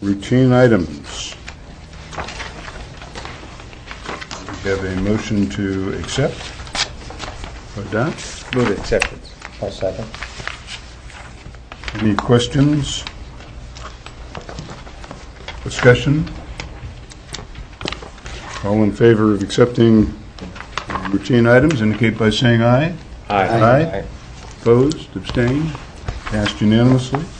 Routine items. We have a motion to accept or adopt. Move acceptance. I'll second. Any questions? Discussion? All in favor of accepting routine items indicate by saying aye. Aye. Opposed? Abstained? Passed unanimously.